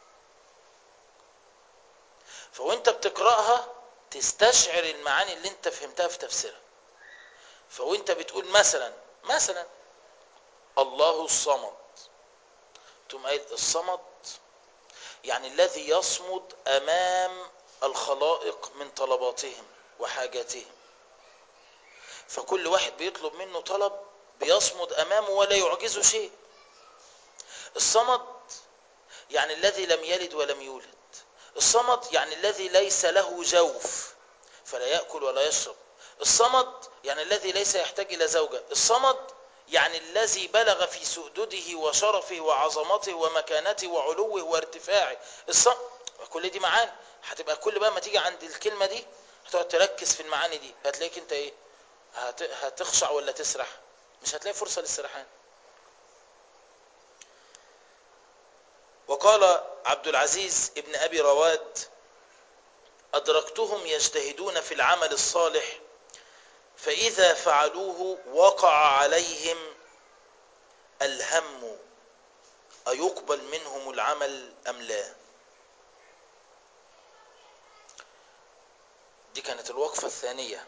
فوانت بتقرأها تستشعر المعاني اللي انت فهمتها في تفسيرها. فوانت بتقول مثلا الله الصمد، تقوم قايل الصمد يعني الذي يصمد امام الخلائق من طلباتهم وحاجاتهم، فكل واحد بيطلب منه طلب بيصمد امامه ولا يعجزه شيء. الصمد يعني الذي لم يلد ولم يولد. الصمد يعني الذي ليس له جوف فلا يأكل ولا يشرب. الصمد يعني الذي ليس يحتاج إلى زوجة. الصمد يعني الذي بلغ في سؤدده وشرفه وعظمته ومكانته وعلوه وارتفاعه. الصمد كل دي معاني، هتبقى كل بقى ما تيجي عند الكلمة دي هتقعد تركز في المعاني دي، هتلاقيك انت ايه، هتخشع ولا تسرح؟ مش هتلاقي فرصة للسرحان. وقال عبد العزيز ابن أبي رواد: أدركتهم يجتهدون في العمل الصالح فإذا فعلوه وقع عليهم الهم أيقبل منهم العمل أم لا. دي كانت الوقفة الثانية،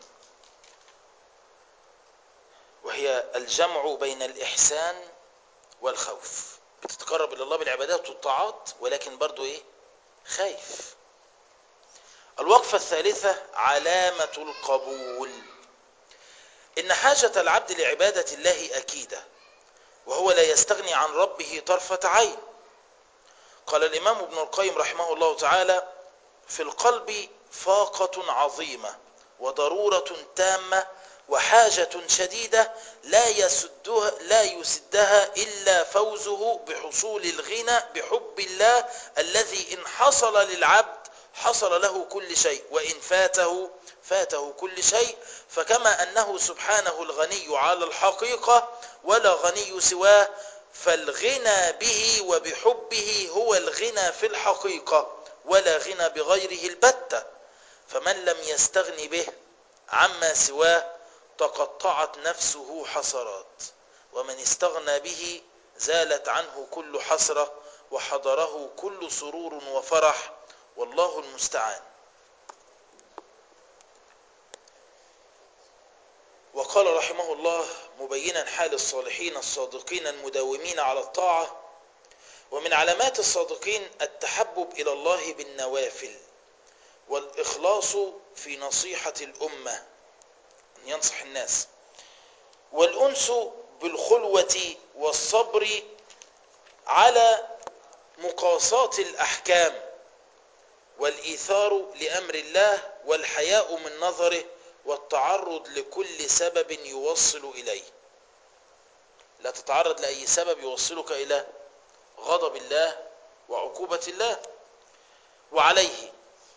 وهي الجمع بين الإحسان والخوف. بتتقرب إلى الله بالعبادات والطاعات ولكن برضو إيه؟ خايف. الوقفة الثالثة علامة القبول. إن حاجة العبد لعبادة الله أكيدة، وهو لا يستغني عن ربه طرفة عين. قال الإمام ابن القيم رحمه الله تعالى: في القلب فاقة عظيمة وضرورة تامة وحاجة شديدة لا يسدها إلا فوزه بحصول الغنى بحب الله الذي إن حصل للعبد حصل له كل شيء، وإن فاته كل شيء. فكما أنه سبحانه الغني على الحقيقة ولا غني سواه، فالغنى به وبحبه هو الغنى في الحقيقة ولا غنى بغيره البتة. فمن لم يستغن به عما سواه تقطعت نفسه حسرات، ومن استغنى به زالت عنه كل حسرة وحضره كل سرور وفرح، والله المستعان. وقال رحمه الله مبينا حال الصالحين الصادقين المداومين على الطاعة: ومن علامات الصادقين التحبب إلى الله بالنوافل والإخلاص في نصيحة الأمة، أن ينصح الناس، والأنس بالخلوة والصبر على مقاصات الأحكام، والإيثار لأمر الله والحياء من نظره والتعرض لكل سبب يوصل إليه. لا تتعرض لأي سبب يوصلك إلى غضب الله وعقوبة الله. وعليه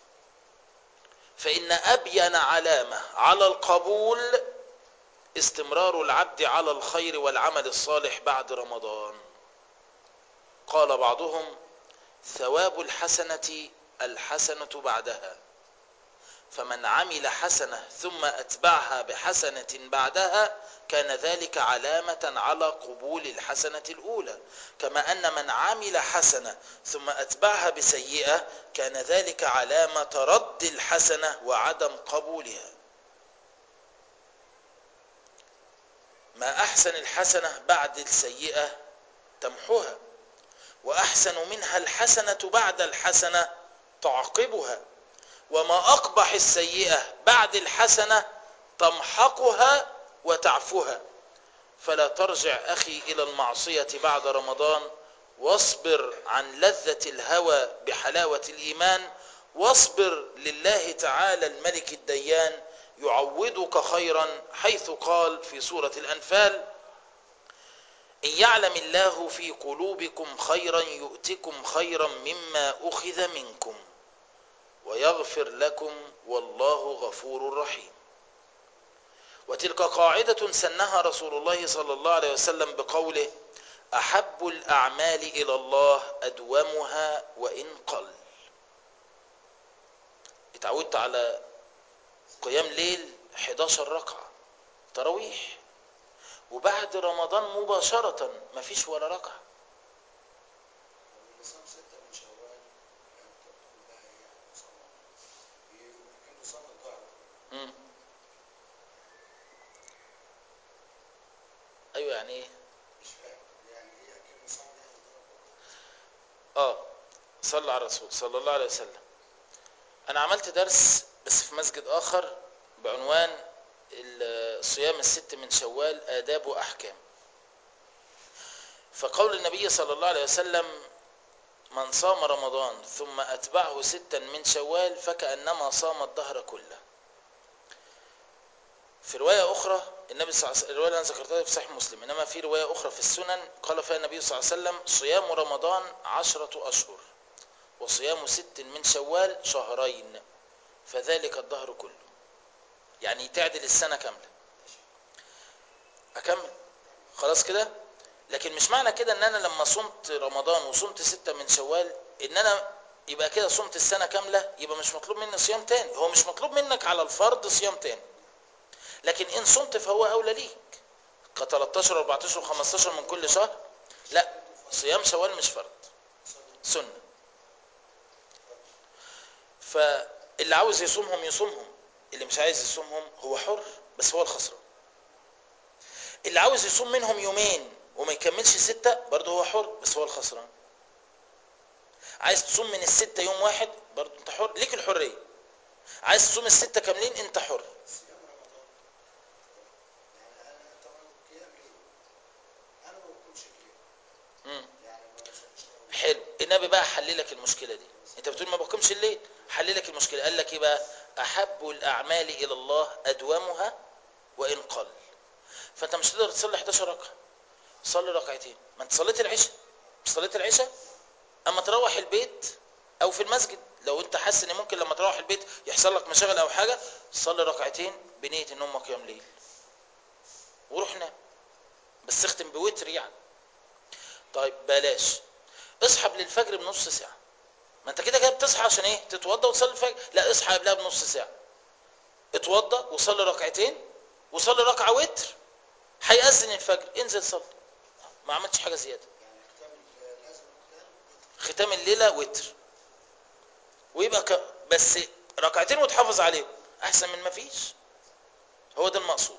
فإن أبين علامة على القبول استمرار العبد على الخير والعمل الصالح بعد رمضان. قال بعضهم: ثواب الحسنة الحسنة بعدها، فمن عمل حسنة ثم أتبعها بحسنة بعدها كان ذلك علامة على قبول الحسنة الأولى، كما أن من عمل حسنة ثم أتبعها بسيئة كان ذلك علامة رد الحسنة وعدم قبولها. ما أحسن الحسنة بعد السيئة تمحوها، وأحسن منها الحسنة بعد الحسنة تعقبها، وما أقبح السيئة بعد الحسنة تمحقها وتعفها، فلا ترجع أخي إلى المعصية بعد رمضان، واصبر عن لذة الهوى بحلاوة الإيمان، واصبر لله تعالى الملك الديان يعوضك خيرا، حيث قال في سورة الأنفال: إن يعلم الله في قلوبكم خيرا يؤتكم خيرا مما أخذ منكم ويغفر لكم والله غفور رحيم. وتلك قاعدة سنها رسول الله صلى الله عليه وسلم بقوله: أحب الأعمال إلى الله أدومها وإن قل. اتعودت على قيام ليل 11 ركعة تراويح، وبعد رمضان مباشرة مفيش ولا ركعة. النظام 6 من شوال يعني تقول بقى يعني يمكن نصلي الظهر. ايوه يعني ايه؟ مش فاهم يعني هي كلمة صلي صلى على الرسول صلى الله عليه وسلم. انا عملت درس بس في مسجد اخر بعنوان صيام الست من شوال آداب وأحكام. فقول النبي صلى الله عليه وسلم: من صام رمضان ثم أتبعه 6 من شوال فكأنما صام الدهر كله. في رواية أخرى النبي صلى الله عليه وسلم، الرواية اللي أنا ذكرتها في صحيح مسلم، إنما في رواية أخرى في السنن قال فيها النبي صلى الله عليه وسلم: صيام رمضان 10 أشهر وصيام 6 من شوال شهرين فذلك الدهر كله. يعني تعدل السنة كاملة. أكمل خلاص كده. لكن مش معنى كده ان انا لما صمت رمضان وصمت 6 من شوال ان انا يبقى كده صمت السنة كاملة، يبقى مش مطلوب مني صيام تاني. هو مش مطلوب منك على الفرض صيام تاني، لكن ان صمت فهو اولى ليك ك 13 14 و15 من كل شهر. لا، صيام شوال مش فرض، سنة. فاللي عاوز يصومهم يصومهم، اللي مش عايز يصومهم هو حر، بس هو الخسران. اللي عاوز يصوم منهم يومين وما يكملش 6 برضه هو حر، بس هو الخسران. عايز تصوم من ال6 يوم واحد برضه انت حر، ليك الحرية. عايز تصوم ال6 كاملين انت حر. صيام رمضان يعني انا طبعا قيام ليل انا ما بقومش الليل يعني ما بصليش تراويح. حلو. النبي بقى حللك المشكلة دي. انت بتقول ما بقومش الليل، حللك المشكلة. قال لك ايه بقى؟ احب الاعمال الى الله ادومها وان قل. فانت مش تقدر تصلي 11 ركعة، صلي ركعتين. ما انت صليت العشاء، مش صليت العشاء؟ اما تروح البيت او في المسجد، لو انت حاسس ان ممكن لما تروح البيت يحصل لك مشاغل او حاجة، صلي ركعتين بنية ان هم قيام ليل وروح نام، بس اختم بوتر يعني. طيب بلاش، اصحى للفجر بنص ساعة. ما انت كده كده بتصحى عشان ايه؟ تتوضى وتصلي الفجر. لا، اصحى قبلها بنص ساعة، اتوضى وصلي ركعتين وصلي ركعة وتر. هيأذن الفجر، انزل صلي، ما عملتش حاجة زيادة. يعني لازم ختام الليلة وتر، ويبقى بس ركعتين وتحافظ عليهم احسن من ما فيش. هو ده المقصود.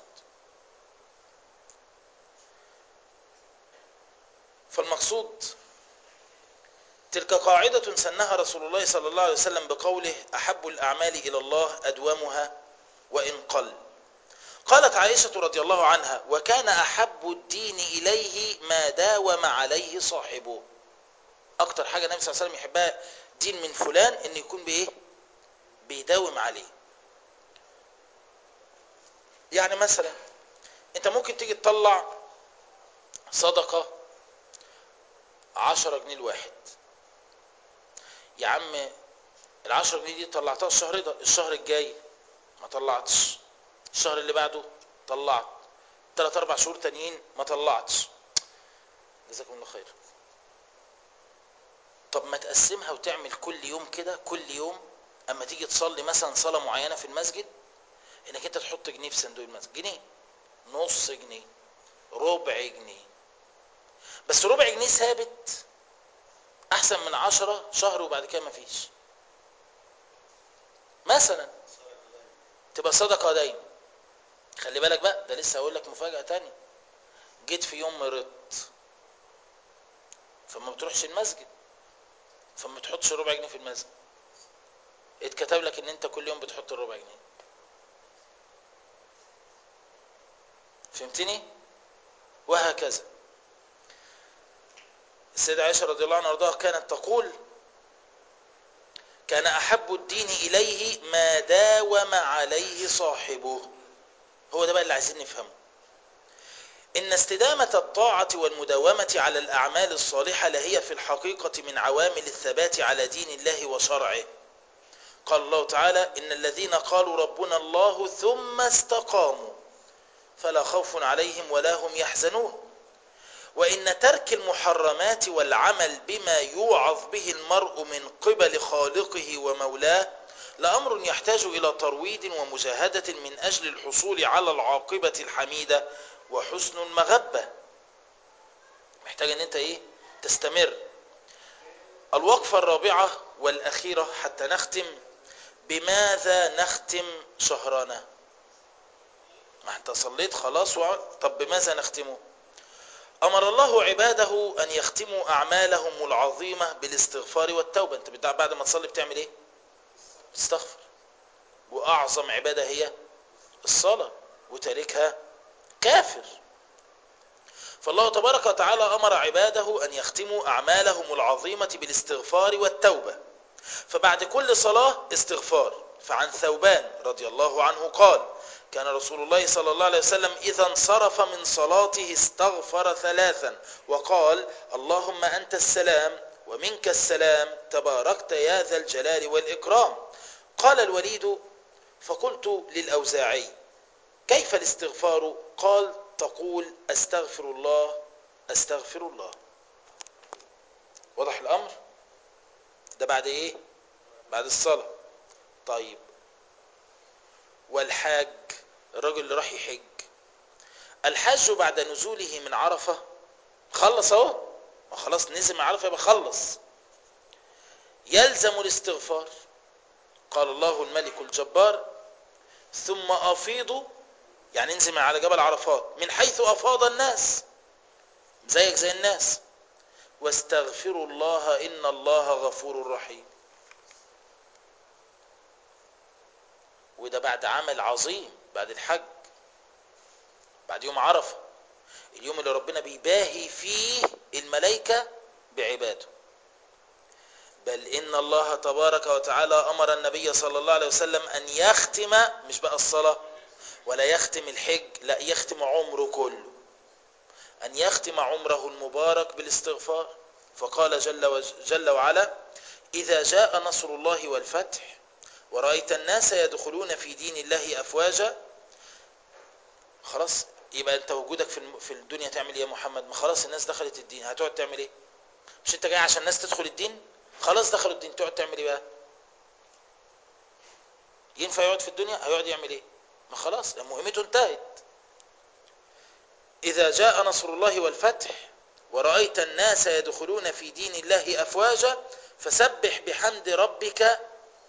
فالمقصود تلك قاعدة سنها رسول الله صلى الله عليه وسلم بقوله: أحب الأعمال إلى الله أدومها وإن قل. قالت عائشة رضي الله عنها: وكان أحب الدين إليه ما داوم عليه صاحبه. أكتر حاجة النبي صلى الله عليه وسلم يحبها دين من فلان إن يكون بإيه؟ بيداوم عليه. يعني مثلا أنت ممكن تيجي تطلع صدقة 10 جنيه الواحد. يا عم ال10 جنيه دي طلعتها الشهر ده، الشهر الجاي ما طلعتش، الشهر اللي بعده طلعت، 3-4 شهور تانيين ما طلعتش. جزاكم الله خير. طب ما تقسمها وتعمل كل يوم كده، كل يوم اما تيجي تصلي مثلا صلاة معينة في المسجد، انك انت تحط جنيه في صندوق المسجد، جنيه، نص جنيه، ربع جنيه. بس ربع جنيه ثابت احسن من 10 شهر وبعد كده ما فيش. مثلا تبقى صدقة دايما. خلي بالك بقى، ده لسه هقول لك مفاجأة تانية. جيت في يوم مرضت فما بتروحش المسجد، فما بتحطش ربع جنيه في المسجد، اتكتب لك ان انت كل يوم بتحط الربع جنيه. فهمتني؟ وهكذا. السيدة عائشة رضي الله عنها وارضاها كانت تقول: كان أحب الدين إليه ما داوم عليه صاحبه. هو ده بقى اللي عايزين نفهمه، إن استدامة الطاعة والمداومة على الأعمال الصالحة لهي في الحقيقة من عوامل الثبات على دين الله وشرعه. قال الله تعالى: إن الذين قالوا ربنا الله ثم استقاموا فلا خوف عليهم ولا هم يحزنون. وإن ترك المحرمات والعمل بما يوعظ به المرء من قبل خالقه ومولاه لأمر يحتاج إلى ترويض ومجاهدة من أجل الحصول على العاقبة الحميدة وحسن المغبة. محتاج ان انت تستمر. الوقفة الرابعة والأخيرة حتى نختم: بماذا نختم شهرنا؟ ما انت صليت خلاص طب بماذا نختمه؟ أمر الله عباده أن يختموا أعمالهم العظيمة بالاستغفار والتوبة. انت بعد ما تصلي بتعمل ايه؟ تستغفر. وأعظم عبادة هي الصلاة، وتاركها كافر. فالله تبارك وتعالى أمر عباده أن يختموا أعمالهم العظيمة بالاستغفار والتوبة، فبعد كل صلاة استغفار. فعن ثوبان رضي الله عنه قال: كان رسول الله صلى الله عليه وسلم إذا انصرف من صلاته استغفر ثلاثا وقال: اللهم أنت السلام ومنك السلام تباركت يا ذا الجلال والإكرام. قال الوليد: فقلت للأوزاعي: كيف الاستغفار؟ قال: تقول أستغفر الله أستغفر الله. واضح الأمر؟ ده بعد ايه؟ بعد الصلاة. طيب، والحاج، الرجل اللي راح يحج، الحاج بعد نزوله من عرفة خلص اهو، ما خلاص نزل من عرفة يبقى خلص، يلزم الاستغفار. قال الله الملك الجبار: ثم أفيضوا، يعني انزل من على جبل عرفات من حيث أفاض الناس، زيك زي الناس، واستغفروا الله إن الله غفور رحيم. وده بعد عمل عظيم، بعد الحج، بعد يوم عرفة، اليوم اللي ربنا بيباهي فيه الملائكة بعباده. بل إن الله تبارك وتعالى أمر النبي صلى الله عليه وسلم أن يختم، مش بقى الصلاة ولا يختم الحج، لا، يختم عمره كله، أن يختم عمره المبارك بالاستغفار. فقال جل وعلا: إذا جاء نصر الله والفتح ورأيت الناس يدخلون في دين الله أفواجا. خلاص، يبقى انت وجودك في الدنيا تعمل ايه يا محمد؟ ما خلاص الناس دخلت الدين، هتقعد تعمل ايه؟ مش انت جاي عشان الناس تدخل الدين؟ خلاص دخلوا الدين، تقعد تعمل ايه بقى؟ ينفع يقعد في الدنيا؟ هيقعد يعمل ايه؟ ما خلاص مهمته انتهت. إذا جاء نصر الله والفتح ورأيت الناس يدخلون في دين الله أفواجا فسبح بحمد ربك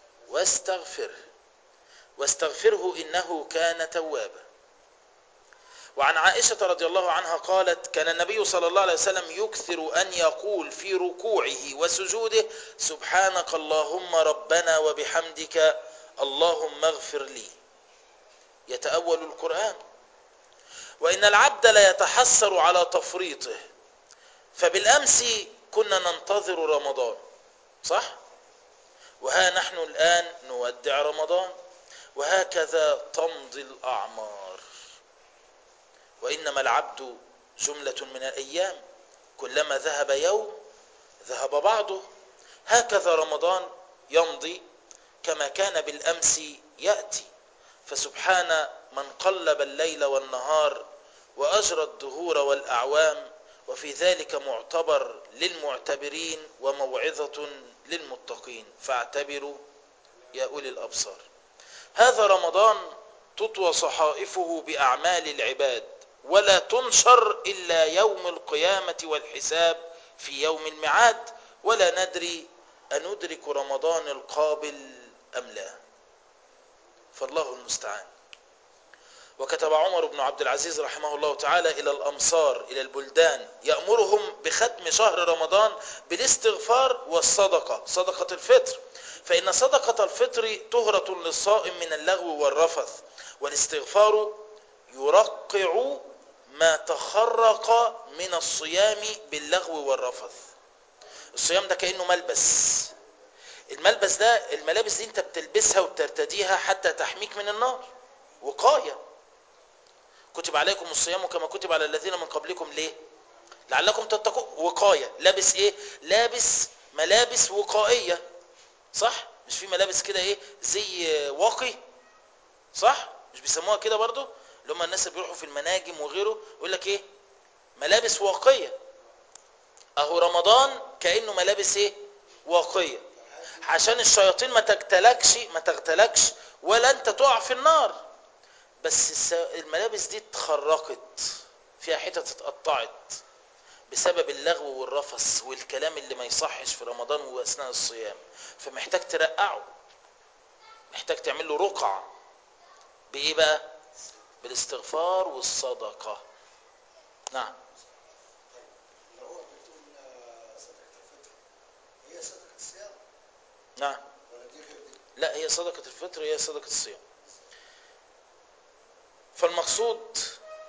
واستغفره إنه كان توابا. وعن عائشة رضي الله عنها قالت: كان النبي صلى الله عليه وسلم يكثر أن يقول في ركوعه وسجوده: سبحانك اللهم ربنا وبحمدك اللهم اغفر لي. يتأول القرآن. وإن العبد لا يتحسر على تفريطه، فبالأمس كنا ننتظر رمضان، صح؟ وها نحن الآن نودع رمضان، وهكذا تمضي الأعمار. وإنما العبد جملة من الأيام، كلما ذهب يوم ذهب بعضه. هكذا رمضان يمضي كما كان بالأمس يأتي. فسبحان من قلب الليل والنهار وأجرى الدهور والأعوام، وفي ذلك معتبر للمعتبرين وموعظة للمتقين، فاعتبروا يا أولي الأبصار. هذا رمضان تطوى صحائفه بأعمال العباد، ولا تنشر إلا يوم القيامة والحساب في يوم الميعاد، ولا ندري أندرك رمضان القابل أم لا، فالله المستعان. وكتب عمر بن عبد العزيز رحمه الله تعالى إلى الأمصار، إلى البلدان، يأمرهم بختم شهر رمضان بالاستغفار والصدقة، صدقة الفطر، فإن صدقة الفطر طهرة للصائم من اللغو والرفث، والاستغفار يرقع ما تخرق من الصيام باللغو والرفث. الصيام ده كأنه ملبس. الملبس ده، الملابس دي انت بتلبسها وبترتديها حتى تحميك من النار، وقاية. كتب عليكم الصيام كما كتب على الذين من قبلكم، ليه؟ لعلكم تتقون. وقاية. لابس ايه؟ لابس ملابس وقائية، صح؟ مش في ملابس كده ايه زي واقي، صح؟ مش بيسموها كده برضو؟ اللي هم الناس اللي بيروحوا في المناجم وغيره يقول لك ايه؟ ملابس واقية. اهو رمضان كأنه ملابس ايه؟ واقية، عشان الشياطين ما تغتلكش ولا انت تقع في النار. بس الملابس دي اتخرقت، فيها حتت اتقطعت بسبب اللغو والرفث والكلام اللي ما يصحش في رمضان واثناء الصيام، فمحتاج ترقعه، محتاج تعمل له رقعة. بايه بقى؟ بالاستغفار والصدقة. نعم. طيب لو هو بتقول صدقة الفطر هي صدقة الصيام نعم. ولا دي غير دي؟ لا، هي صدقة الفطر هي صدقة الصيام. فالمقصود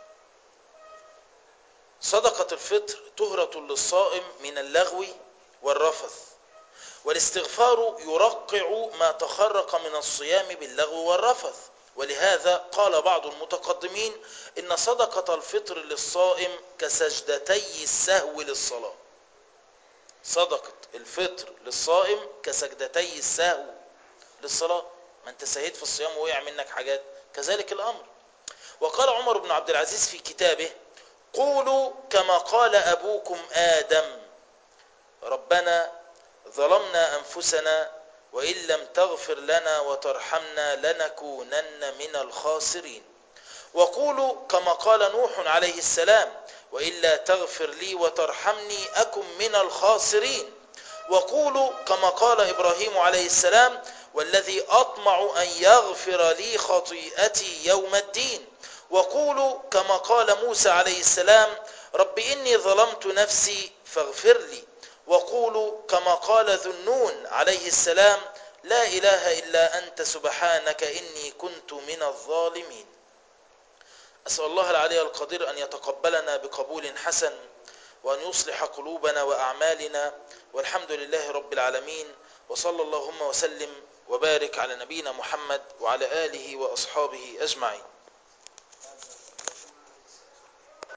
صدقة الفطر طهرة للصائم من اللغو والرفث، والاستغفار يرقع ما تخرق من الصيام باللغو والرفث. ولهذا قال بعض المتقدمين إن صدقة الفطر للصائم كسجدتي السهو للصلاة. صدقة الفطر للصائم كسجدتي السهو للصلاة. ما انت سهيت في الصيام ووقع منك حاجات، كذلك الأمر. وقال عمر بن عبد العزيز في كتابه: قولوا كما قال أبوكم آدم: ربنا ظلمنا أنفسنا وإن لم تغفر لنا وترحمنا لنكونن من الخاسرين. وقولوا كما قال نوح عليه السلام: وإلا تغفر لي وترحمني أكن من الخاسرين. وقولوا كما قال إبراهيم عليه السلام: والذي أطمع أن يغفر لي خطيئتي يوم الدين. وقولوا كما قال موسى عليه السلام: رب إني ظلمت نفسي فاغفر لي. وقولوا كما قال ذو النون عليه السلام: لا إله إلا أنت سبحانك إني كنت من الظالمين. أسأل الله العلي القدير أن يتقبلنا بقبول حسن، وأن يصلح قلوبنا وأعمالنا، والحمد لله رب العالمين. وصلى اللهم وسلم وبارك على نبينا محمد وعلى آله وأصحابه أجمعين.